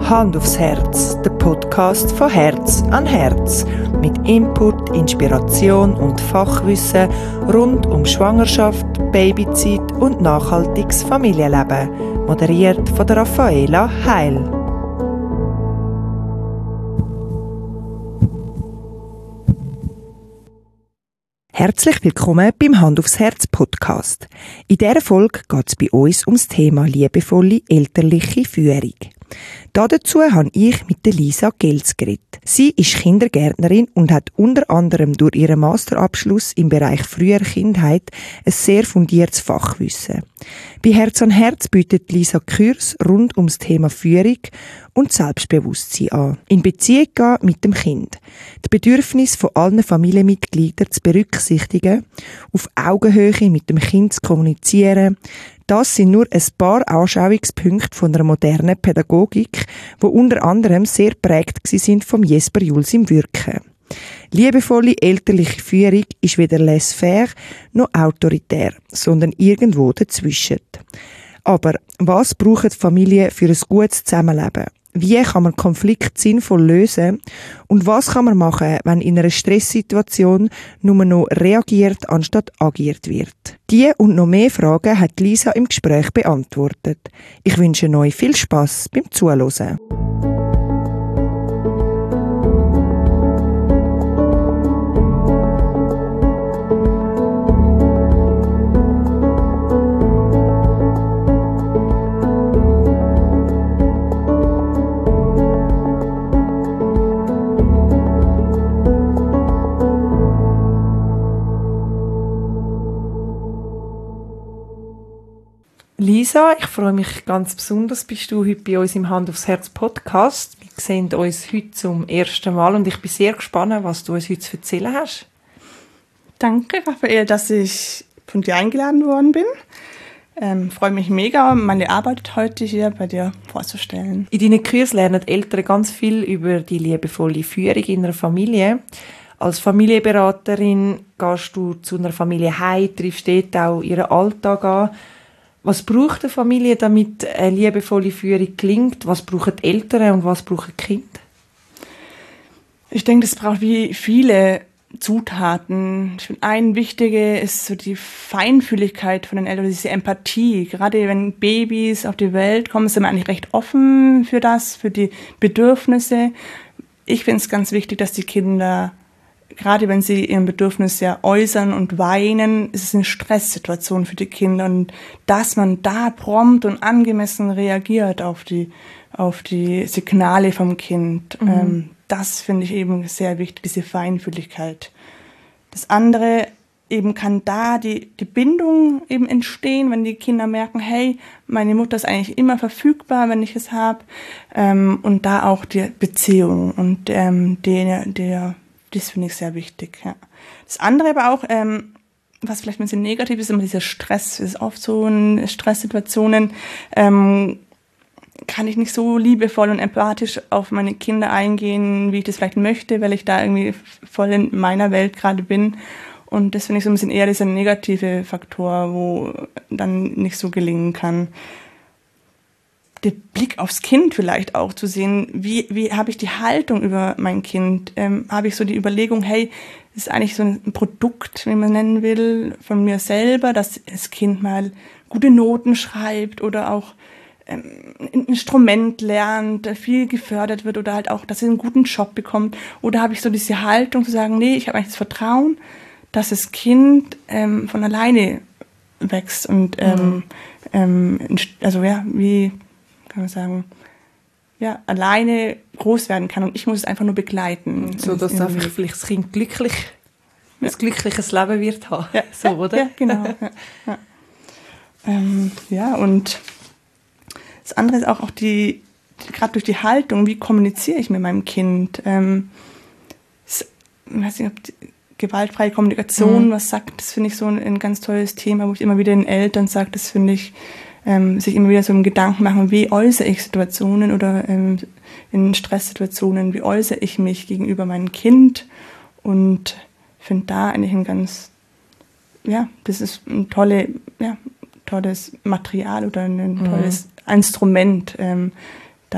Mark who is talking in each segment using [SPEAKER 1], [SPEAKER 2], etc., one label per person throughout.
[SPEAKER 1] Hand aufs Herz, der Podcast von Herz an Herz. Mit Input, Inspiration und Fachwissen rund um Schwangerschaft, Babyzeit und nachhaltiges Familienleben. Moderiert von der Raffaela Heil. Herzlich willkommen beim Hand aufs Herz Podcast. In dieser Folge geht es bei uns ums Thema liebevolle elterliche Führung. Dazu habe ich mit Lisa Gelz geredet. Sie ist Kindergärtnerin und hat unter anderem durch ihren Masterabschluss im Bereich früher Kindheit ein sehr fundiertes Fachwissen. Bei Herz an Herz bietet Lisa Kurs rund ums Thema Führung und Selbstbewusstsein an. In Beziehung gehen mit dem Kind. Die Bedürfnisse von allen Familienmitgliedern zu berücksichtigen, auf Augenhöhe mit dem Kind zu kommunizieren. Das sind nur ein paar Anschauungspunkte von einer modernen Pädagogik, die unter anderem sehr prägt sind vom Jesper Juhl im Wirken. Liebevolle elterliche Führung ist weder laissez-faire noch autoritär, sondern irgendwo dazwischen. Aber was braucht Familie für ein gutes Zusammenleben? Wie kann man Konflikte sinnvoll lösen? Und was kann man machen, wenn in einer Stresssituation nur noch reagiert, anstatt agiert wird? Diese und noch mehr Fragen hat Lisa im Gespräch beantwortet. Ich wünsche euch viel Spass beim Zuhören. Lisa, ich freue mich ganz besonders, bist du heute bei uns im Hand aufs Herz Podcast. Wir sehen uns heute zum ersten Mal und ich bin sehr gespannt, was du uns heute zu erzählen hast.
[SPEAKER 2] Danke, Raffaela, dass ich von dir eingeladen worden bin. Freue mich mega, meine Arbeit heute hier bei dir vorzustellen.
[SPEAKER 1] In deinen Kursen lernen die Eltern ganz viel über die liebevolle Führung in einer Familie. Als Familienberaterin gehst du zu einer Familie heim, triffst dort auch ihren Alltag an. Was braucht eine Familie, damit eine liebevolle Führung gelingt? Was brauchen die Eltern und was brauchen die Kinder?
[SPEAKER 2] Ich denke, es braucht wie viele Zutaten. Ich finde, ein wichtiger ist so die Feinfühligkeit von den Eltern, diese Empathie. Gerade wenn Babys auf die Welt kommen, sind wir eigentlich recht offen für das, für die Bedürfnisse. Ich finde es ganz wichtig, dass die Kinder, gerade wenn sie ihren Bedürfnis ja äußern und weinen, ist es eine Stresssituation für die Kinder und dass man da prompt und angemessen reagiert auf die Signale vom Kind. Das finde ich eben sehr wichtig, diese Feinfühligkeit. Das andere eben kann da die Bindung eben entstehen, wenn die Kinder merken, hey, meine Mutter ist eigentlich immer verfügbar, wenn ich es habe, und da auch die Beziehung und das finde ich sehr wichtig. Ja. Das andere aber auch, was vielleicht ein bisschen negativ ist, immer dieser Stress. Es ist oft so in Stresssituationen, kann ich nicht so liebevoll und empathisch auf meine Kinder eingehen, wie ich das vielleicht möchte, weil ich da irgendwie voll in meiner Welt gerade bin. Und das finde ich so ein bisschen eher dieser negative Faktor, wo dann nicht so gelingen kann. Der Blick aufs Kind vielleicht auch zu sehen, wie habe ich die Haltung über mein Kind? Habe ich so die Überlegung, hey, das ist eigentlich so ein Produkt, wie man nennen will, von mir selber, dass das Kind mal gute Noten schreibt oder auch ein Instrument lernt, viel gefördert wird oder halt auch, dass es einen guten Job bekommt. Oder habe ich so diese Haltung zu sagen, nee, ich habe eigentlich das Vertrauen, dass das Kind von alleine wächst und also ja, wie kann man sagen, ja, alleine groß werden kann und ich muss es einfach nur begleiten.
[SPEAKER 1] So, dass einfach vielleicht das Kind ein glückliches Leben wird haben.
[SPEAKER 2] Ja,
[SPEAKER 1] so, oder?
[SPEAKER 2] Ja, genau. Ja, und das andere ist auch gerade durch die Haltung, wie kommuniziere ich mit meinem Kind? Ich weiß nicht, ob die gewaltfreie Kommunikation was sagt, das finde ich so ein ganz tolles Thema, wo ich immer wieder den Eltern sage, das finde ich, sich immer wieder so einen Gedanken machen, wie äußere ich Situationen oder in Stresssituationen, wie äußere ich mich gegenüber meinem Kind und finde da eigentlich das ist ein tolles Material oder ein tolles Instrument, da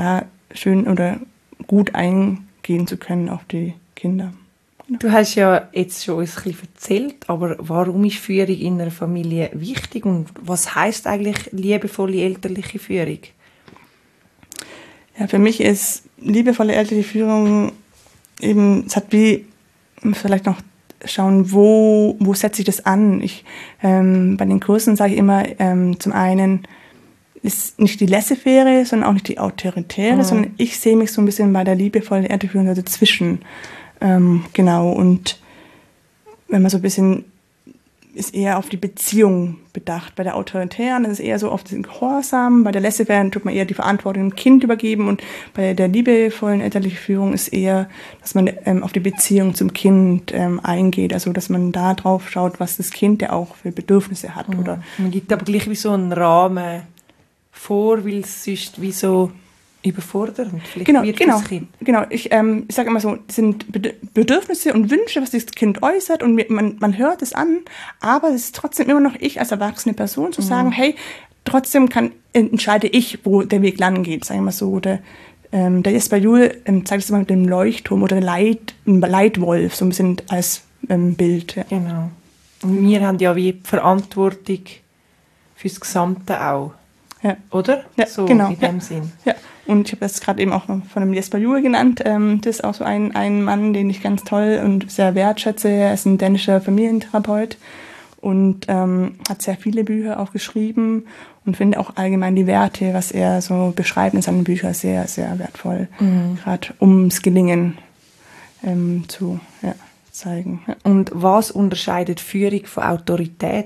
[SPEAKER 2] schön oder gut eingehen zu können auf die Kinder.
[SPEAKER 1] Du hast ja jetzt schon uns ein bisschen erzählt, aber warum ist Führung in einer Familie wichtig und was heisst eigentlich liebevolle elterliche Führung?
[SPEAKER 2] Ja, für mich ist liebevolle elterliche Führung eben, es hat wie, vielleicht noch schauen, wo setze ich das an? Bei den Kursen sage ich immer, zum einen ist nicht die laissez-faire, sondern auch nicht die autoritäre, sondern ich sehe mich so ein bisschen bei der liebevollen elterlichen Führung dazwischen. Genau, und wenn man so ein bisschen ist eher auf die Beziehung bedacht. Bei der Autoritären ist es eher so auf den Gehorsam, bei der laissez-faire tut man eher die Verantwortung dem Kind übergeben und bei der liebevollen elterlichen Führung ist eher, dass man auf die Beziehung zum Kind eingeht, also dass man da drauf schaut, was das Kind ja auch für Bedürfnisse hat. Oder
[SPEAKER 1] man gibt aber gleich wie so einen Rahmen vor, weil es sonst wie so überfordernd
[SPEAKER 2] genau. Ich sage immer so, das sind Bedürfnisse und Wünsche, was das Kind äußert und man hört es an, aber es ist trotzdem immer noch ich als erwachsene Person zu sagen, hey, trotzdem entscheide ich, wo der Weg lang geht, sagen wir mal so. Oder der Jesper Juhl zeigt es immer mit dem Leuchtturm oder ein Leitwolf, so ein bisschen als Bild. Ja.
[SPEAKER 1] Genau. Und wir haben ja wie die Verantwortung fürs Gesamte auch. Ja. Oder?
[SPEAKER 2] Ja,
[SPEAKER 1] so
[SPEAKER 2] genau.
[SPEAKER 1] In dem Sinn.
[SPEAKER 2] Ja. Und ich habe das gerade eben auch von dem Jesper Juhl genannt. Das ist auch so ein Mann, den ich ganz toll und sehr wertschätze. Er ist ein dänischer Familientherapeut und hat sehr viele Bücher auch geschrieben und finde auch allgemein die Werte, was er so beschreibt in seinen Büchern, sehr, sehr wertvoll. Gerade ums Gelingen zu zeigen. Ja.
[SPEAKER 1] Und was unterscheidet Führung von Autorität?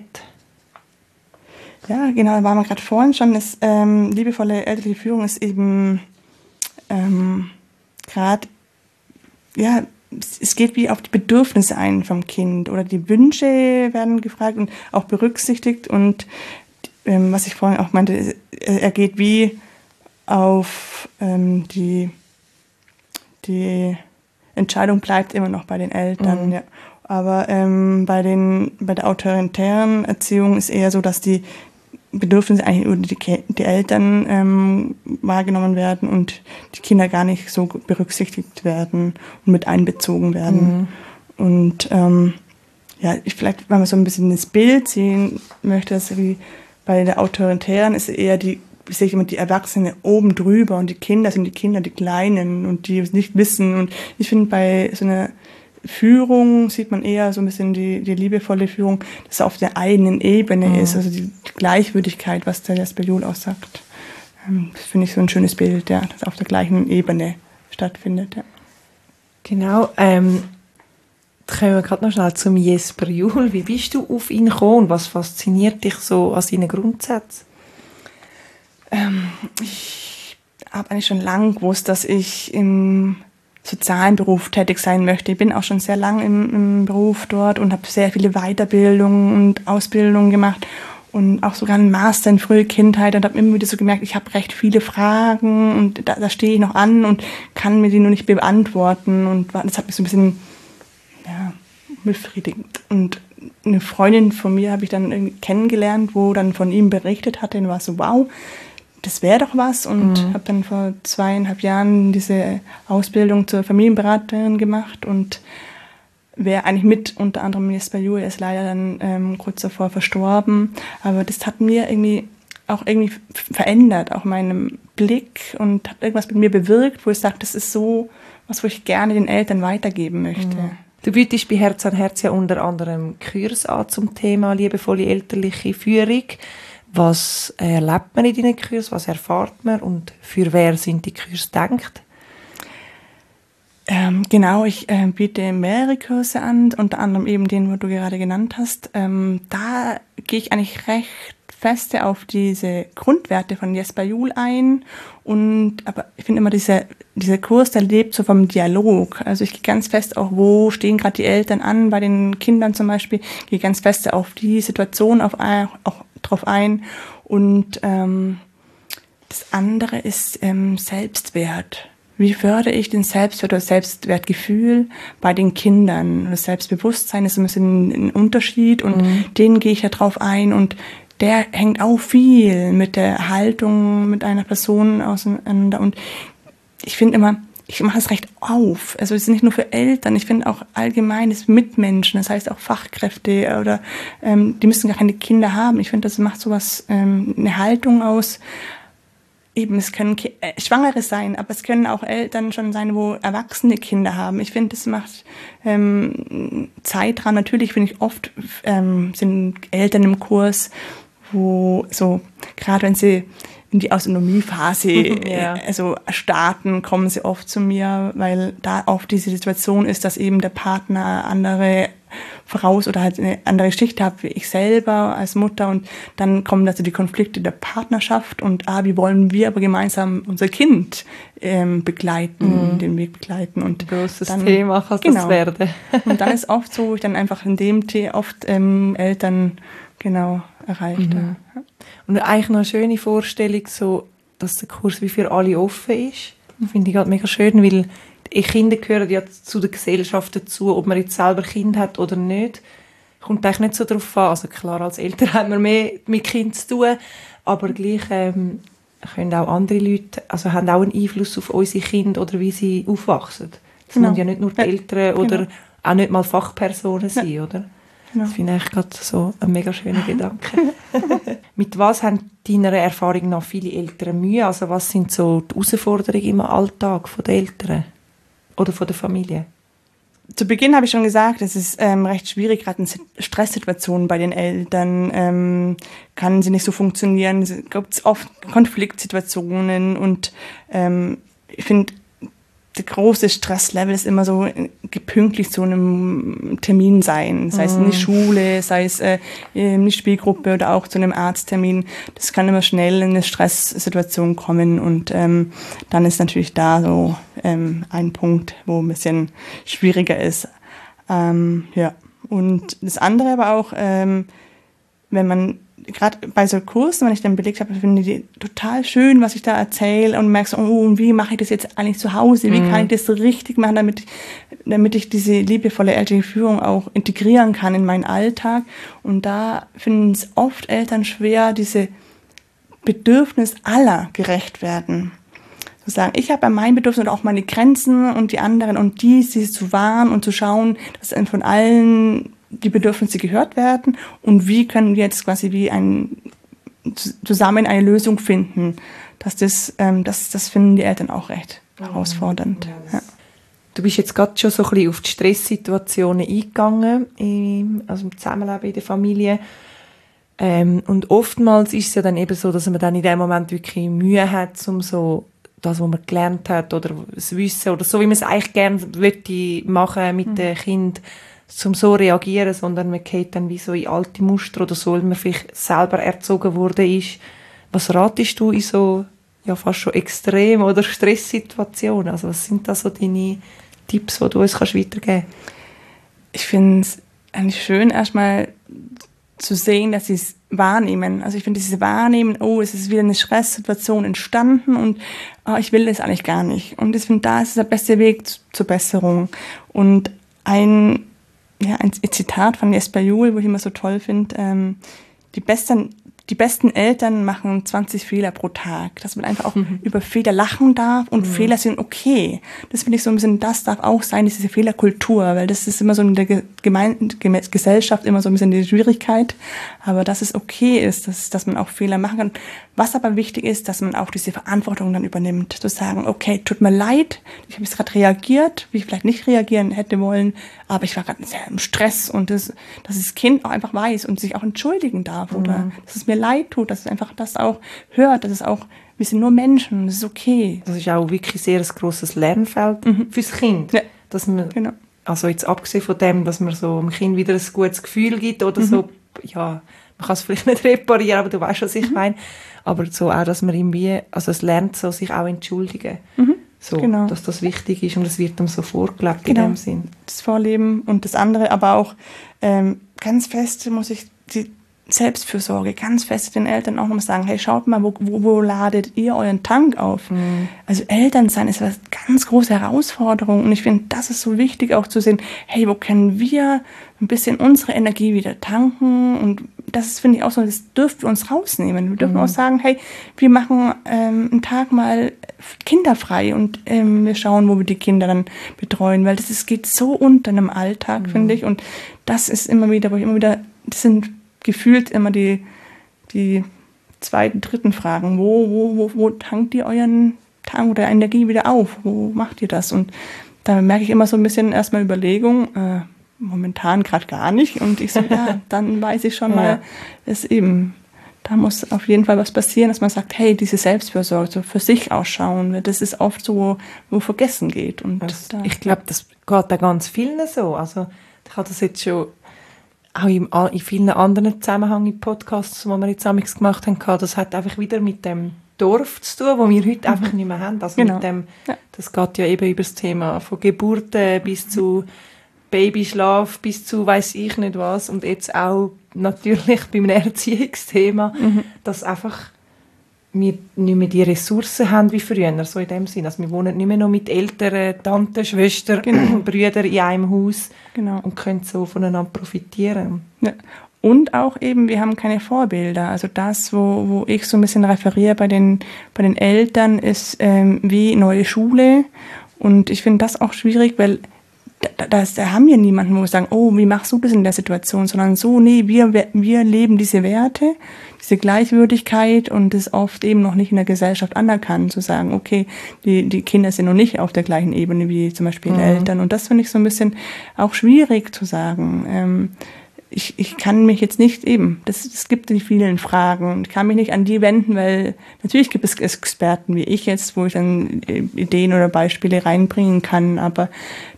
[SPEAKER 2] Ja, genau, da waren wir gerade vorhin schon. Liebevolle elterliche Führung ist eben gerade, ja, es geht wie auf die Bedürfnisse ein vom Kind oder die Wünsche werden gefragt und auch berücksichtigt und was ich vorhin auch meinte, er geht wie auf die Entscheidung bleibt immer noch bei den Eltern, ja. Aber bei der autoritären Erziehung ist eher so, dass die Bedürfnisse eigentlich über die Eltern wahrgenommen werden und die Kinder gar nicht so berücksichtigt werden und mit einbezogen werden. Und vielleicht, wenn man so ein bisschen das Bild sehen möchte, dass wie bei der Autoritären ist eher sehe ich immer die Erwachsenen oben drüber und die Kinder sind die Kinder, die Kleinen und die es nicht wissen. Und ich finde, bei so einer Führung sieht man eher so ein bisschen die liebevolle Führung, dass es auf der eigenen Ebene ist, also die Gleichwürdigkeit, was der Jesper Juhl auch sagt. Das finde ich so ein schönes Bild, ja, das auf der gleichen Ebene stattfindet. Ja.
[SPEAKER 1] Genau, kommen wir gerade noch schnell zum Jesper Juhl. Wie bist du auf ihn gekommen? Was fasziniert dich so an seinen Grundsätzen?
[SPEAKER 2] Ich habe eigentlich schon lange gewusst, dass ich im sozialen Beruf tätig sein möchte. Ich bin auch schon sehr lang im Beruf dort und habe sehr viele Weiterbildungen und Ausbildungen gemacht und auch sogar einen Master in frühe Kindheit und habe immer wieder so gemerkt, ich habe recht viele Fragen und da stehe ich noch an und kann mir die nur nicht beantworten und das hat mich so ein bisschen befriedigt. Und eine Freundin von mir habe ich dann irgendwie kennengelernt, wo dann von ihm berichtet hatte und war so, wow, das wäre doch was und habe dann vor 2,5 Jahren diese Ausbildung zur Familienberaterin gemacht und wäre eigentlich mit unter anderem Jesper Juhl, er ist leider dann kurz davor verstorben, aber das hat mir irgendwie verändert, auch meinen Blick und hat irgendwas mit mir bewirkt, wo ich sage, das ist so was, wo ich gerne den Eltern weitergeben möchte.
[SPEAKER 1] Du bietest bei Herz an Herz ja unter anderem Kurs an zum Thema liebevolle elterliche Führung. Was erlebt man in deinen Kursen, was erfährt man und für wer sind die Kurse gedacht?
[SPEAKER 2] Genau, ich biete mehrere Kurse an, unter anderem eben den, wo du gerade genannt hast. Da gehe ich eigentlich recht fest auf diese Grundwerte von Jesper Juhl ein. Aber ich finde immer, dieser Kurs, der lebt so vom Dialog. Also ich gehe ganz fest auch, wo stehen gerade die Eltern an, bei den Kindern zum Beispiel, gehe ganz fest auf die Situation auch drauf ein. Und das andere ist Selbstwert. Wie fördere ich den Selbstwert oder Selbstwertgefühl bei den Kindern? Das Selbstbewusstsein ist ein bisschen ein Unterschied und den gehe ich ja drauf ein und der hängt auch viel mit der Haltung mit einer Person auseinander und ich finde immer, ich mache es recht auf. Also es ist nicht nur für Eltern, ich finde auch allgemein das Mitmenschen, das heißt auch Fachkräfte oder die müssen gar keine Kinder haben. Ich finde, das macht sowas, eine Haltung aus. Eben, es können Schwangere sein, aber es können auch Eltern schon sein, wo erwachsene Kinder haben. Ich finde, das macht Zeit dran. Natürlich finde ich oft sind Eltern im Kurs, wo so, gerade wenn sie in die Autonomiephase also starten, kommen sie oft zu mir, weil da oft diese Situation ist, dass eben der Partner andere voraus oder halt eine andere Schicht hat wie ich selber als Mutter und dann kommen also die Konflikte der Partnerschaft und wie wollen wir aber gemeinsam unser Kind begleiten, den Weg begleiten und
[SPEAKER 3] großes
[SPEAKER 2] dann,
[SPEAKER 3] Thema kann das werden.
[SPEAKER 2] Und dann ist oft so, ich dann einfach in dem oft Eltern erreicht.
[SPEAKER 3] Mhm. Und eigentlich noch eine schöne Vorstellung, so, dass der Kurs wie für alle offen ist. Finde ich halt mega schön, weil Kinder gehören ja zu der Gesellschaft dazu, ob man jetzt selber Kind hat oder nicht. Kommt eigentlich nicht so darauf an. Also klar, als Eltern haben wir mehr mit Kindern zu tun, aber gleich können auch andere Leute, also haben auch einen Einfluss auf unsere Kinder oder wie sie aufwachsen. Das müssen ja nicht nur die Eltern oder auch nicht mal Fachpersonen sein, oder? Das finde ich gerade so ein mega schöner Gedanke. Mit was haben deiner Erfahrung nach viele Eltern Mühe? Also was sind so die Herausforderungen im Alltag der Eltern oder von der Familie?
[SPEAKER 2] Zu Beginn habe ich schon gesagt, es ist recht schwierig, gerade in Stresssituationen bei den Eltern kann sie nicht so funktionieren. Es gibt oft Konfliktsituationen und ich finde, der große Stresslevel ist immer so gepünktlich zu einem Termin sein, sei es in die Schule, sei es in die Spielgruppe oder auch zu einem Arzttermin. Das kann immer schnell in eine Stresssituation kommen und dann ist natürlich da so ein Punkt, wo ein bisschen schwieriger ist. Und das andere aber auch, wenn man gerade bei so Kursen, wenn ich dann belegt habe, finde ich die total schön, was ich da erzähle und merke so, und wie mache ich das jetzt eigentlich zu Hause? Wie kann ich das so richtig machen, damit ich diese liebevolle elterliche Führung auch integrieren kann in meinen Alltag? Und da finden es oft Eltern schwer, diese Bedürfnis aller gerecht werden. Zu sagen, ich habe mein Bedürfnis und auch meine Grenzen und die anderen und sie zu wahren und zu schauen, dass von allen die Bedürfnisse gehört werden und wie können wir jetzt quasi zusammen eine Lösung finden. Das finden die Eltern auch recht herausfordernd. Ja.
[SPEAKER 3] Du bist jetzt gerade schon so ein bisschen auf die Stresssituationen eingegangen, also im Zusammenleben in der Familie. Und oftmals ist es ja dann eben so, dass man dann in dem Moment wirklich Mühe hat, um so das, was man gelernt hat oder das Wissen oder so, wie man es eigentlich gerne machen mit dem Kind, zum so reagieren, sondern man geht dann wie so in alte Muster oder so, weil man vielleicht selber erzogen worden ist. Was ratest du in so fast schon extrem oder Stresssituationen? Also was sind da so deine Tipps, die du uns weitergeben kannst?
[SPEAKER 2] Ich finde es eigentlich schön, erstmal zu sehen, dass sie es wahrnehmen. Also ich finde dieses Wahrnehmen, es ist wieder eine Stresssituation entstanden und ich will das eigentlich gar nicht. Und ich finde, da ist der beste Weg zur Besserung. Und ein Zitat von Jesper Juhl, wo ich immer so toll finde, die besten Eltern machen 20 Fehler pro Tag. Dass man einfach auch über Fehler lachen darf und Fehler sind okay. Das finde ich so ein bisschen, das darf auch sein, diese Fehlerkultur, weil das ist immer so in der Gesellschaft immer so ein bisschen die Schwierigkeit. Aber dass es okay ist, dass man auch Fehler machen kann. Was aber wichtig ist, dass man auch diese Verantwortung dann übernimmt. Zu sagen, okay, tut mir leid, ich habe jetzt gerade reagiert, wie ich vielleicht nicht reagieren hätte wollen, aber ich war gerade sehr im Stress und dass das Kind auch einfach weiß und sich auch entschuldigen darf oder dass es mir leid tut, dass es einfach das auch hört, dass es auch, wir sind nur Menschen, das ist okay.
[SPEAKER 3] Das ist auch wirklich sehr ein grosses Lernfeld fürs Kind. Ja. Dass man, also jetzt abgesehen von dem, dass man so dem Kind wieder ein gutes Gefühl gibt oder so, man kann es vielleicht nicht reparieren, aber du weißt, was ich meine. Aber so auch, dass man irgendwie, also es lernt so, sich auch entschuldigen. So, dass das wichtig ist und es wird ihm so vorgelebt in dem Sinn.
[SPEAKER 2] Das Vorleben und das andere, aber auch ganz fest muss ich die Selbstfürsorge, ganz fest den Eltern auch noch sagen, hey, schaut mal, wo ladet ihr euren Tank auf? Also Eltern sein ist was ganz große Herausforderung. Und ich finde, das ist so wichtig auch zu sehen, hey, wo können wir ein bisschen unsere Energie wieder tanken? Und das ist, finde ich, auch so, das dürfen wir uns rausnehmen. Wir dürfen auch sagen, hey, wir machen einen Tag mal kinderfrei und wir schauen, wo wir die Kinder dann betreuen, weil das geht so unter einem Alltag, finde ich. Und das ist immer wieder, das sind gefühlt immer die zweiten, dritten Fragen. Wo tankt ihr euren Tank oder Energie wieder auf? Wo macht ihr das? Und da merke ich immer so ein bisschen erstmal Überlegung, momentan gerade gar nicht. Und ich so, ja, dann weiß ich schon mal, da muss auf jeden Fall was passieren, dass man sagt, hey, diese Selbstfürsorge, so für sich ausschauen, weil das ist oft so, wo vergessen geht. Und
[SPEAKER 3] ich glaube, das geht da ganz vielen so. Also ich habe das jetzt schon auch in vielen anderen Zusammenhängen in Podcasts, die wir jetzt amigs gemacht haben, das hat einfach wieder mit dem Dorf zu tun, wo wir heute einfach nicht mehr haben. Also mit dem, das geht ja eben über das Thema von Geburten bis zu Babyschlaf, bis zu weiss ich nicht was und jetzt auch natürlich beim Erziehungsthema, dass einfach wir nicht mehr die Ressourcen haben wie früher, so in dem Sinn. Also wir wohnen nicht mehr noch mit Eltern, Tanten, Schwestern, Brüdern in einem Haus und können so voneinander profitieren.
[SPEAKER 2] Ja. Und auch eben, wir haben keine Vorbilder. Also das, wo ich so ein bisschen referiere bei den Eltern, ist wie neue Schule. Und ich finde das auch schwierig, weil da haben wir niemanden, wo wir sagen, oh, wie machst du das in der Situation? Sondern so, nee, wir leben diese Werte, diese Gleichwürdigkeit und das ist oft eben noch nicht in der Gesellschaft anerkannt, zu sagen, okay, die Kinder sind noch nicht auf der gleichen Ebene wie zum Beispiel Eltern. Und das finde ich so ein bisschen auch schwierig zu sagen. Ich kann mich jetzt nicht es gibt die vielen Fragen, ich kann mich nicht an die wenden, weil natürlich gibt es Experten wie ich jetzt, wo ich dann Ideen oder Beispiele reinbringen kann, aber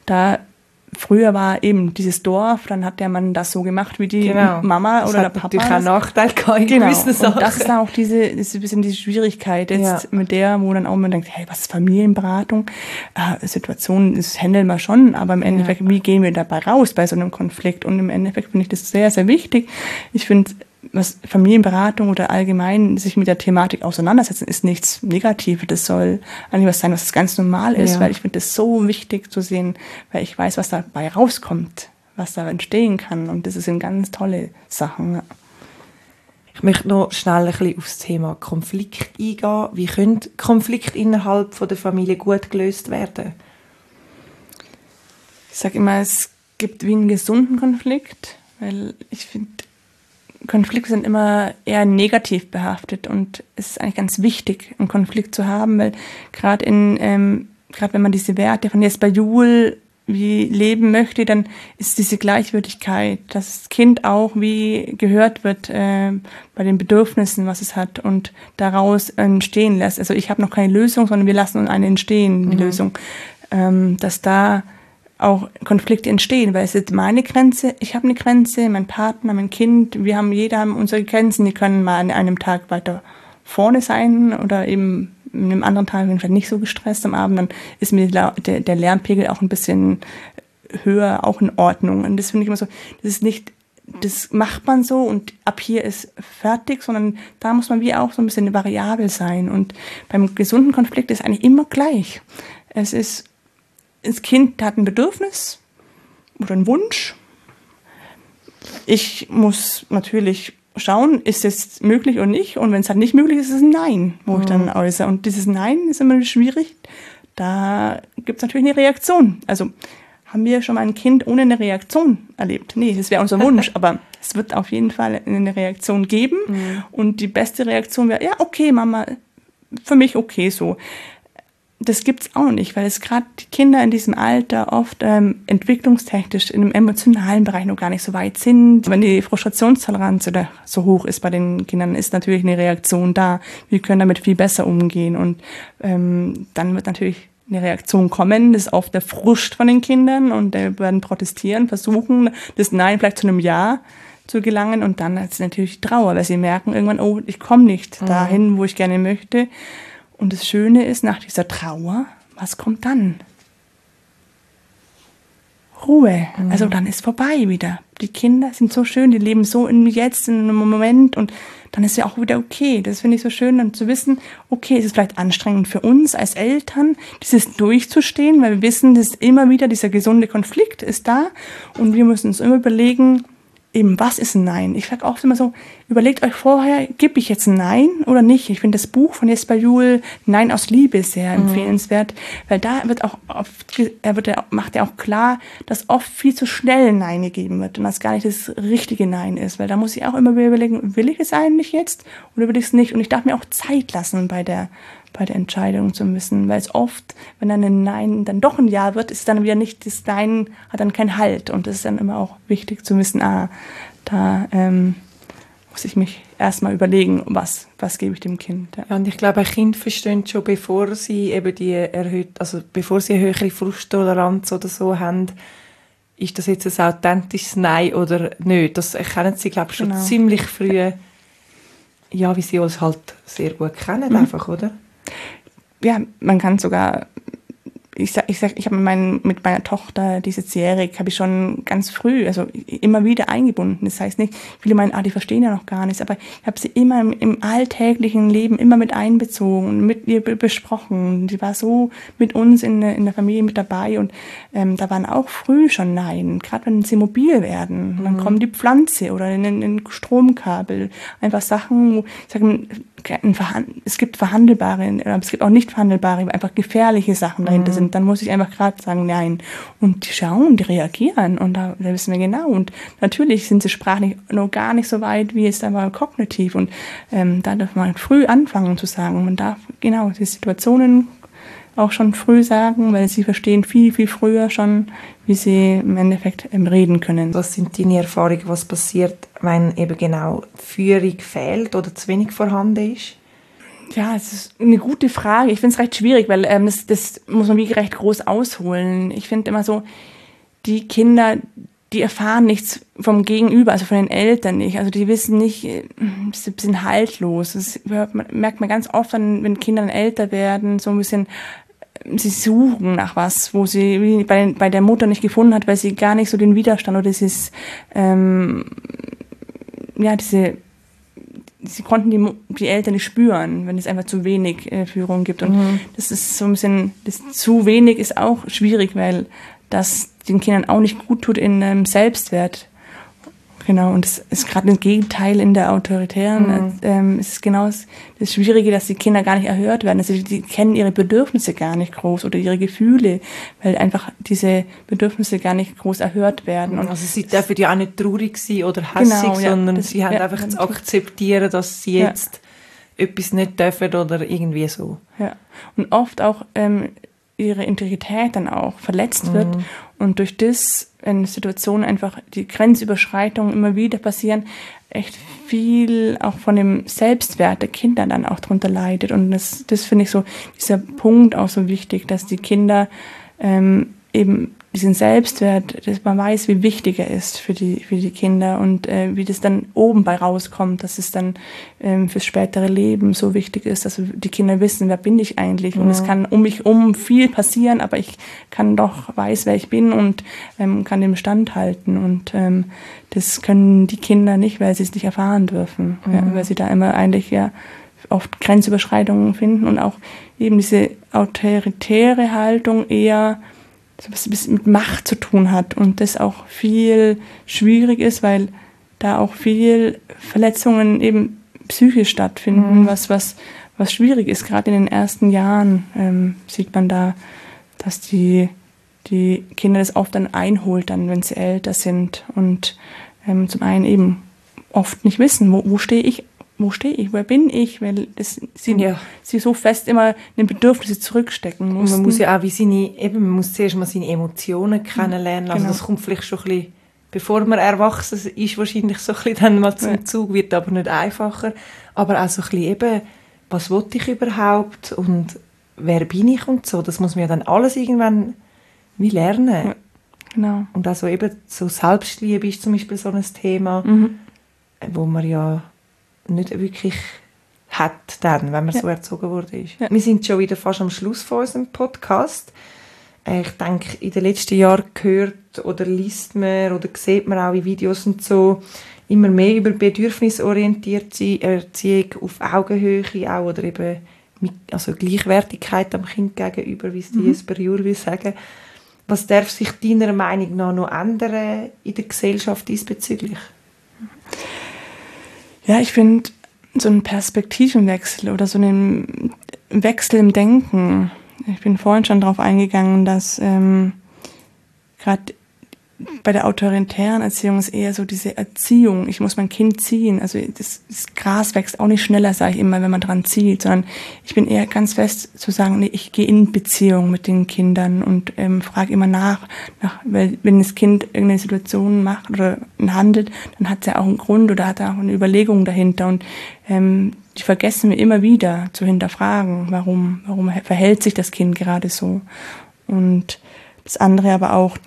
[SPEAKER 2] früher war eben dieses Dorf, dann hat der Mann das so gemacht wie die Mama oder der Papa. Das hat natürlich
[SPEAKER 3] einen Nachteil gehabt in gewissen Sachen.
[SPEAKER 2] Und das ist dann auch ein bisschen diese Schwierigkeit jetzt mit der, wo dann auch man denkt, hey, was ist Familienberatung? Situationen, das handeln wir schon, aber im Endeffekt, wie gehen wir dabei raus bei so einem Konflikt? Und im Endeffekt finde ich das sehr, sehr wichtig. Ich finde, was Familienberatung oder allgemein sich mit der Thematik auseinandersetzen, ist nichts Negatives. Das soll eigentlich was sein, was ganz normal ist, weil ich finde das so wichtig zu sehen, weil ich weiß, was dabei rauskommt, was da entstehen kann. Und das sind ganz tolle Sachen. Ja.
[SPEAKER 3] Ich möchte noch schnell ein bisschen aufs Thema Konflikt eingehen. Wie können Konflikte innerhalb von der Familie gut gelöst werden?
[SPEAKER 2] Ich sage immer, es gibt wie einen gesunden Konflikt, weil ich finde, Konflikte sind immer eher negativ behaftet und es ist eigentlich ganz wichtig, einen Konflikt zu haben, weil gerade wenn man diese Werte von jetzt bei Jul wie leben möchte, dann ist diese Gleichwürdigkeit, dass das Kind auch wie gehört wird bei den Bedürfnissen, was es hat und daraus entstehen lässt. Also ich habe noch keine Lösung, sondern wir lassen eine entstehen, die Lösung, dass da auch Konflikte entstehen, weil es ist meine Grenze, ich habe eine Grenze, mein Partner, mein Kind, jeder haben unsere Grenzen, die können mal an einem Tag weiter vorne sein oder eben an einem anderen Tag, wenn ich nicht so gestresst am Abend, dann ist mir der Lärmpegel auch ein bisschen höher, auch in Ordnung. Und das finde ich immer so, das macht man so und ab hier ist fertig, sondern da muss man wie auch so ein bisschen variabel sein. Und beim gesunden Konflikt ist eigentlich immer gleich. Das Kind hat ein Bedürfnis oder einen Wunsch. Ich muss natürlich schauen, ist es möglich oder nicht. Und wenn es halt nicht möglich ist, ist es ein Nein, wo ich dann äußere. Und dieses Nein ist immer schwierig. Da gibt es natürlich eine Reaktion. Also haben wir schon mal ein Kind ohne eine Reaktion erlebt? Nee, das wäre unser Wunsch. Aber es wird auf jeden Fall eine Reaktion geben. Und die beste Reaktion wäre, ja, okay, Mama, für mich okay so. Das gibt's auch nicht, weil es gerade die Kinder in diesem Alter oft entwicklungstechnisch in dem emotionalen Bereich noch gar nicht so weit sind. Wenn die Frustrationstoleranz oder so hoch ist bei den Kindern, ist natürlich eine Reaktion da. Wir können damit viel besser umgehen und dann wird natürlich eine Reaktion kommen. Das ist oft der Frust von den Kindern und die werden protestieren, versuchen, das Nein vielleicht zu einem Ja zu gelangen und dann ist es natürlich Trauer, weil sie merken irgendwann, oh, ich komme nicht dahin, wo ich gerne möchte. Und das Schöne ist, nach dieser Trauer, was kommt dann? Ruhe. Also dann ist vorbei wieder. die Kinder sind so schön, die leben so im Jetzt, in einem Moment und dann ist ja auch wieder okay. Das finde ich so schön, dann zu wissen, okay, es ist vielleicht anstrengend für uns als Eltern, dieses durchzustehen, weil wir wissen, dass immer wieder dieser gesunde Konflikt ist da und wir müssen uns immer überlegen, eben, was ist ein Nein? Ich sage auch immer so, überlegt euch vorher, gebe ich jetzt ein Nein oder nicht? Ich finde das Buch von Jesper Juhl, Nein aus Liebe, sehr empfehlenswert, weil da wird auch oft, macht er auch klar, dass oft viel zu schnell ein Nein gegeben wird und das gar nicht das richtige Nein ist, weil da muss ich auch immer wieder überlegen, will ich es eigentlich jetzt oder will ich es nicht? Und ich darf mir auch Zeit lassen bei der Entscheidung zu müssen, weil es oft, wenn dann ein Nein dann doch ein Ja wird, ist dann wieder nicht, das Nein hat dann keinen Halt und das ist dann immer auch wichtig zu wissen, da muss ich mich erstmal überlegen, was gebe ich dem Kind. Ja.
[SPEAKER 3] Ja, und ich glaube, ein Kind versteht schon, bevor sie eben bevor sie eine höhere Frusttoleranz oder so haben, ist das jetzt ein authentisches Nein oder nicht. Das erkennen sie, glaube ich, schon ziemlich früh, ja, wie sie uns halt sehr gut kennen, einfach, oder?
[SPEAKER 2] Ja, man kann sogar, ich habe mit meiner Tochter, die ist jetzt jährig, habe ich schon ganz früh, also immer wieder eingebunden. Das heißt nicht, viele meinen, die verstehen ja noch gar nichts, aber ich habe sie immer im alltäglichen Leben immer mit einbezogen und mit ihr besprochen. Sie war so mit uns in der Familie mit dabei und da waren auch früh schon Nein, gerade wenn sie mobil werden. Dann kommen die Pflanze oder in den Stromkabel, einfach Sachen, wo ich sage, es gibt verhandelbare, aber es gibt auch nicht verhandelbare, einfach gefährliche Sachen dahinter sind. Dann muss ich einfach gerade sagen, nein. Und die schauen, die reagieren und da wissen wir genau. Und natürlich sind sie sprachlich noch gar nicht so weit, wie es aber kognitiv. Und da darf man früh anfangen zu sagen. Man darf genau die Situationen auch schon früh sagen, weil sie verstehen viel, viel früher schon, wie sie im Endeffekt reden können.
[SPEAKER 3] Was sind deine Erfahrungen, was passiert, wenn eben genau Führung fehlt oder zu wenig vorhanden ist?
[SPEAKER 2] Ja, es ist eine gute Frage. Ich finde es recht schwierig, weil das muss man wirklich recht groß ausholen. Ich finde immer so, die Kinder, die erfahren nichts vom Gegenüber, also von den Eltern nicht. Also die wissen nicht, die sind ein bisschen haltlos. Das merkt man ganz oft, wenn Kinder dann älter werden, so ein bisschen, sie suchen nach was, wo sie wie bei der Mutter nicht gefunden hat, weil sie gar nicht so den Widerstand oder dieses, sie konnten die Eltern nicht spüren, wenn es einfach zu wenig Führung gibt. Und das ist so ein bisschen, das zu wenig ist auch schwierig, weil das den Kindern auch nicht gut tut in Selbstwert. Genau, und das ist gerade ein Gegenteil in der autoritären. Es ist genau das Schwierige, dass die Kinder gar nicht erhört werden. Also die kennen ihre Bedürfnisse gar nicht groß oder ihre Gefühle, weil einfach diese Bedürfnisse gar nicht groß erhört werden. Und
[SPEAKER 3] also sie dürfen ja auch nicht traurig sein oder hässig, sondern sie haben einfach zu akzeptieren, dass sie jetzt etwas nicht dürfen oder irgendwie so.
[SPEAKER 2] Ja, und oft auch ihre Integrität dann auch verletzt wird und durch das in Situationen einfach die Grenzüberschreitungen immer wieder passieren, echt viel auch von dem Selbstwert der Kinder dann auch drunter leidet und das finde ich so, dieser Punkt auch so wichtig, dass die Kinder eben diesen Selbstwert, dass man weiß, wie wichtig er ist für die Kinder und wie das dann oben bei rauskommt, dass es dann fürs spätere Leben so wichtig ist, dass die Kinder wissen, wer bin ich eigentlich und es kann um mich viel passieren, aber ich kann doch weiß, wer ich bin und kann dem standhalten und das können die Kinder nicht, weil sie es nicht erfahren dürfen, weil sie da immer eigentlich oft Grenzüberschreitungen finden und auch eben diese autoritäre Haltung eher so was mit Macht zu tun hat und das auch viel schwierig ist, weil da auch viel Verletzungen eben psychisch stattfinden, was schwierig ist. Gerade in den ersten Jahren sieht man da, dass die Kinder das oft dann einholt, dann, wenn sie älter sind und zum einen eben oft nicht wissen, wo stehe ich, wer bin ich, weil sie so fest immer den Bedürfnisse zurückstecken muss.
[SPEAKER 3] Man muss ja auch man muss zuerst mal seine Emotionen kennenlernen, also das kommt vielleicht schon ein bisschen, bevor man erwachsen ist, wahrscheinlich so ein bisschen dann mal zum Zug, wird aber nicht einfacher, aber auch so ein bisschen eben, was will ich überhaupt und wer bin ich und so, das muss man ja dann alles irgendwann wie lernen. Ja,
[SPEAKER 2] genau.
[SPEAKER 3] Und also eben so Selbstliebe ist zum Beispiel so ein Thema, wo man ja nicht wirklich hat, dann, wenn man so erzogen wurde. Ja. Wir sind schon wieder fast am Schluss von unserem Podcast. Ich denke, in den letzten Jahren hört oder liest man oder sieht man auch in Videos und so immer mehr über bedürfnisorientierte Erziehung auf Augenhöhe auch oder eben also Gleichwertigkeit am Kind gegenüber, wie es die Jesper Juhr will sagen. Was darf sich deiner Meinung nach noch ändern in der Gesellschaft diesbezüglich?
[SPEAKER 2] Ja, ich finde so einen Perspektivenwechsel oder so einen Wechsel im Denken. Ich bin vorhin schon darauf eingegangen, dass gerade bei der autoritären Erziehung ist eher so diese Erziehung. Ich muss mein Kind ziehen. Also das Gras wächst auch nicht schneller, sage ich immer, wenn man dran zieht, sondern ich bin eher ganz fest zu sagen, nee, ich gehe in Beziehung mit den Kindern und frage immer nach, weil wenn das Kind irgendeine Situation macht oder handelt, dann hat es ja auch einen Grund oder hat auch eine Überlegung dahinter und die vergessen wir immer wieder zu hinterfragen, warum verhält sich das Kind gerade so. Und das andere aber auch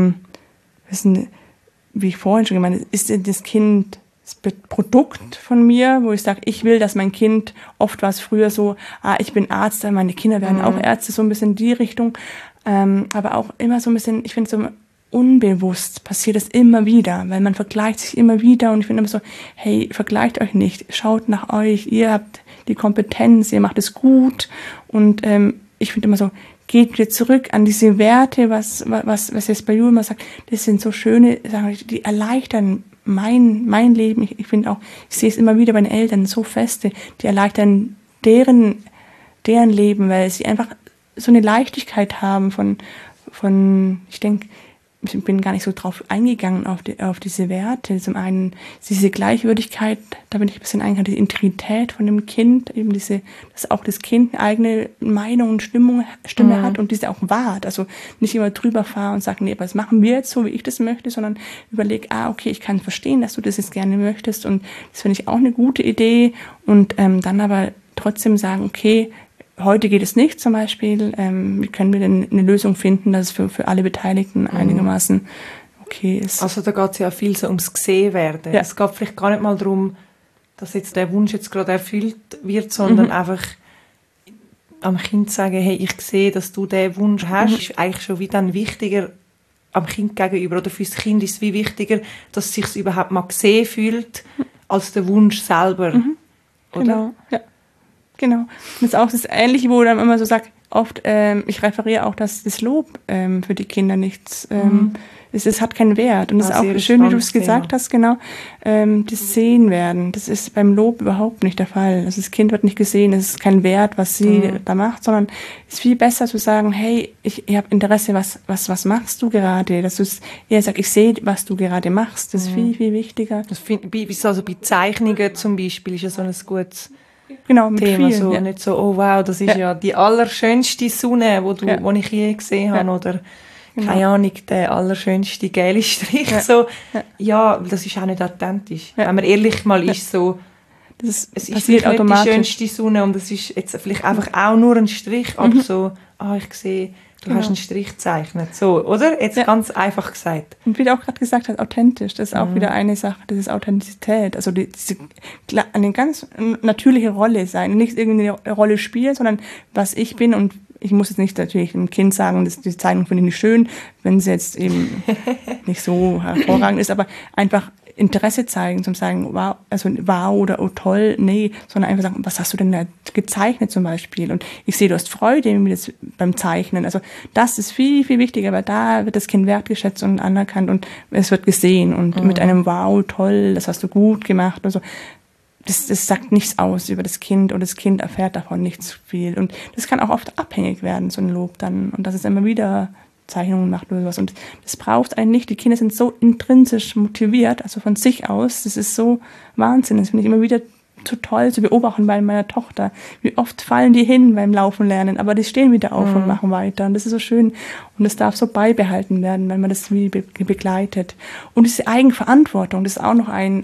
[SPEAKER 2] wie ich vorhin schon gemeint habe, ist das Kind das Produkt von mir, wo ich sage, ich will, dass mein Kind, oft war es früher so, ich bin Arzt, meine Kinder werden auch Ärzte, so ein bisschen in die Richtung, aber auch immer so ein bisschen, ich finde so unbewusst passiert das immer wieder, weil man vergleicht sich immer wieder und ich finde immer so, hey, vergleicht euch nicht, schaut nach euch, ihr habt die Kompetenz, ihr macht es gut und ich finde immer so, geht wieder zurück an diese Werte, was Jesper Juhl immer sagt, das sind so schöne Sachen, die erleichtern mein Leben. Ich finde auch, ich sehe es immer wieder bei den Eltern, so feste, die erleichtern deren Leben, weil sie einfach so eine Leichtigkeit haben ich denke, ich bin gar nicht so drauf eingegangen auf diese Werte. Zum einen diese Gleichwürdigkeit, da bin ich ein bisschen eingegangen, die Integrität von dem Kind, eben dass auch das Kind eine eigene Meinung und Stimme hat und diese auch wahrt. Also nicht immer drüber fahren und sagen, nee, aber das machen wir jetzt so, wie ich das möchte, sondern überleg, okay, ich kann verstehen, dass du das jetzt gerne möchtest und das finde ich auch eine gute Idee und dann aber trotzdem sagen, okay, heute geht es nicht zum Beispiel. Wie können wir denn eine Lösung finden, dass es für alle Beteiligten einigermaßen okay ist?
[SPEAKER 3] Also da geht es ja viel so ums Gesehenwerden. Ja. Es geht vielleicht gar nicht mal darum, dass jetzt der Wunsch jetzt gerade erfüllt wird, sondern einfach am Kind sagen, hey, ich sehe, dass du diesen Wunsch hast, ist eigentlich schon wie dann wichtiger am Kind gegenüber. Oder für das Kind ist es wie wichtiger, dass es sich überhaupt mal gesehen fühlt, als der Wunsch selber. Oder?
[SPEAKER 2] Genau, ja. Genau. Und das ist auch das Ähnliche, wo dann immer so sagt, oft, ich referiere auch, dass das Lob für die Kinder nichts, es hat keinen Wert. Und das ist auch schön, wie du es gesagt hast, genau, das Sehen werden. Das ist beim Lob überhaupt nicht der Fall. Also das Kind wird nicht gesehen, es ist kein Wert, was sie da macht, sondern es ist viel besser zu sagen, hey, ich habe Interesse, was machst du gerade? Dass du es eher sagst, ich sehe, was du gerade machst. Das ist viel, viel wichtiger.
[SPEAKER 3] Das also bei Zeichnungen zum Beispiel ist ja so ein gutes
[SPEAKER 2] Genau, mit
[SPEAKER 3] Thema,
[SPEAKER 2] vielen,
[SPEAKER 3] so nicht so, oh wow, das ist ja die allerschönste Sonne, wo ich je gesehen habe, oder keine Ahnung, der allerschönste gelbe Strich, so. Ja, das ist auch nicht authentisch. Wenn man ehrlich mal ist, so, es ist nicht die schönste Sonne und es ist jetzt vielleicht einfach auch nur ein Strich, aber so, ich sehe, du hast einen Strich gezeichnet, so, oder? Jetzt ganz einfach gesagt.
[SPEAKER 2] Und wie du auch gerade gesagt hast, authentisch, das ist auch wieder eine Sache, das ist Authentizität, also eine ganz natürliche Rolle sein, nicht irgendeine Rolle spielen, sondern was ich bin und ich muss jetzt nicht natürlich dem Kind sagen, die Zeichnung finde ich nicht schön, wenn sie jetzt eben nicht so hervorragend ist, aber einfach Interesse zeigen, zum sagen, wow oder oh toll, nee, sondern einfach sagen, was hast du denn da gezeichnet zum Beispiel? Und ich sehe, du hast Freude beim Zeichnen. Also das ist viel, viel wichtiger, weil da wird das Kind wertgeschätzt und anerkannt und es wird gesehen und mit einem wow, toll, das hast du gut gemacht und so. Das sagt nichts aus über das Kind und das Kind erfährt davon nicht so viel. Und das kann auch oft abhängig werden, so ein Lob dann. Und das ist immer wieder Zeichnungen macht oder sowas. Und das braucht einen nicht. Die Kinder sind so intrinsisch motiviert, also von sich aus. Das ist so Wahnsinn. Das finde ich immer wieder so toll zu beobachten bei meiner Tochter. Wie oft fallen die hin beim Laufen lernen, aber die stehen wieder auf und machen weiter. Und das ist so schön. Und das darf so beibehalten werden, wenn man das wie begleitet. Und diese Eigenverantwortung, das ist auch noch ein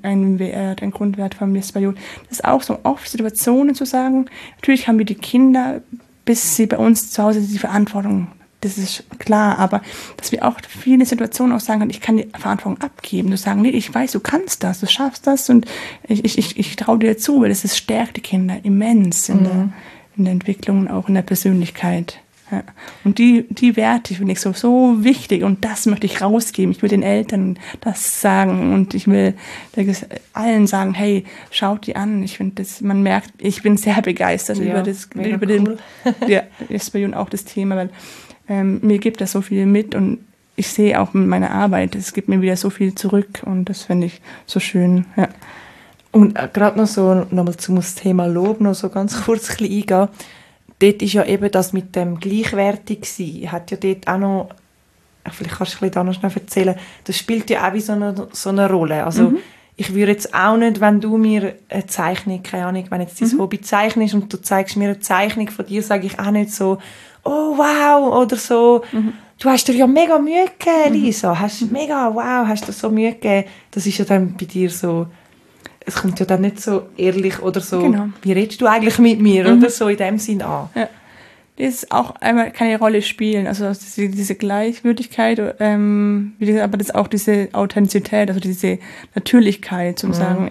[SPEAKER 2] Wert, ein Grundwert von Jesper Juhl. Das ist auch so oft Situationen zu sagen, natürlich haben wir die Kinder, bis sie bei uns zu Hause die Verantwortung. Das ist klar, aber dass wir auch viele Situationen auch sagen können, ich kann die Verantwortung abgeben. Du sagen, nee, ich weiß, du kannst das, du schaffst das und ich traue dir zu, weil das stärkt die Kinder immens in der Entwicklung und auch in der Persönlichkeit. Ja. Und die Werte finde ich so wichtig und das möchte ich rausgeben. Ich will den Eltern das sagen und ich will allen sagen, hey, schaut die an. Ich finde, man merkt, ich bin sehr begeistert über den Esper und auch das Thema, weil mir gibt das so viel mit und ich sehe auch mit meiner Arbeit, es gibt mir wieder so viel zurück und das finde ich so schön. Ja.
[SPEAKER 3] Und gerade noch so, nochmal zum Thema Lob noch so ganz kurz ein bisschen eingehen. Dort ist ja eben das mit dem Gleichwertigsein, hat ja dort auch noch, vielleicht kannst du da noch schnell erzählen, das spielt ja auch wie so eine Rolle. Also ich würde jetzt auch nicht, wenn du mir eine Zeichnung, keine Ahnung, wenn jetzt dein Hobby zeichnest und du zeigst mir eine Zeichnung von dir, sage ich auch nicht so, oh wow, oder so, du hast dir ja mega Mühe gegeben, Lisa, hast du so Mühe gegeben. Das ist ja dann bei dir so, es kommt ja dann nicht so ehrlich oder so, genau. Wie redest du eigentlich mit mir oder so in dem Sinn an.
[SPEAKER 2] Ja. Das ist auch einmal keine Rolle spielen, also diese Gleichwürdigkeit, aber das ist auch diese Authentizität, also diese Natürlichkeit, zum sagen,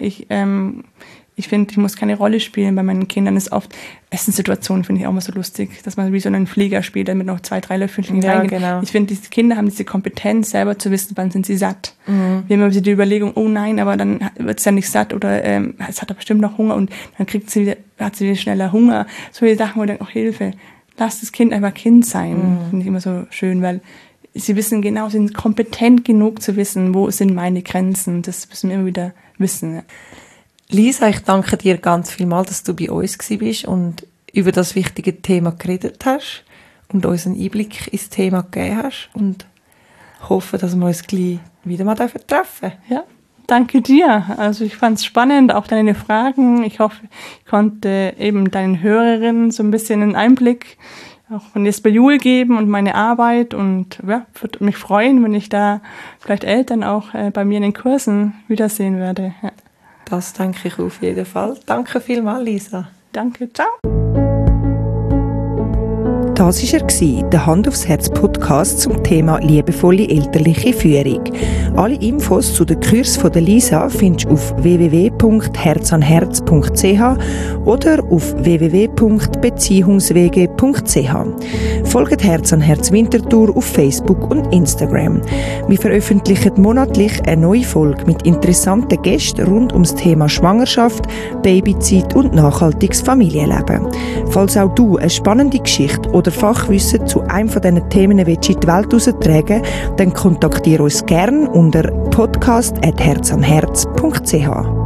[SPEAKER 2] ich finde, ich muss keine Rolle spielen. Bei meinen Kindern ist oft Essenssituationen, finde ich auch immer so lustig, dass man wie so einen Flieger spielt, damit noch 2-3 Löffelchen reingehen. Genau. Ich finde, die Kinder haben diese Kompetenz, selber zu wissen, wann sind sie satt. Wir haben immer die Überlegung, oh nein, aber dann wird es ja nicht satt oder es hat er bestimmt noch Hunger und dann hat sie wieder schneller Hunger. So viele Sachen, wo ich denke, Hilfe, lass das Kind einfach Kind sein. Finde ich immer so schön, weil sie wissen genau, sie sind kompetent genug zu wissen, wo sind meine Grenzen. Das müssen wir immer wieder wissen. Ja.
[SPEAKER 3] Lisa, ich danke dir ganz vielmals, dass du bei uns bist und über das wichtige Thema geredet hast und uns einen Einblick ins Thema gegeben hast und hoffe, dass wir uns gleich wieder mal treffen dürfen.
[SPEAKER 2] Ja, danke dir. Also ich fand es spannend, auch deine Fragen. Ich hoffe, ich konnte eben deinen Hörerinnen so ein bisschen einen Einblick auch von Esper Juhl geben und meine Arbeit und ja, würde mich freuen, wenn ich da vielleicht Eltern auch bei mir in den Kursen wiedersehen werde. Ja.
[SPEAKER 3] Das denke ich auf jeden Fall. Danke vielmals, Lisa.
[SPEAKER 2] Danke, ciao.
[SPEAKER 1] Das war der Hand aufs Herz Podcast zum Thema liebevolle elterliche Führung. Alle Infos zu den Kursen von der Lisa findest du auf www.herzanherz.ch oder auf www.beziehungswege.ch. Folgt Herz an Herz Winterthur auf Facebook und Instagram. Wir veröffentlichen monatlich eine neue Folge mit interessanten Gästen rund ums Thema Schwangerschaft, Babyzeit und nachhaltiges Familienleben. Falls auch du eine spannende Geschichte oder Fachwissen zu einem von diesen Themen in die Welt heraustragen, dann kontaktiere uns gerne unter podcast@herzanherz.ch.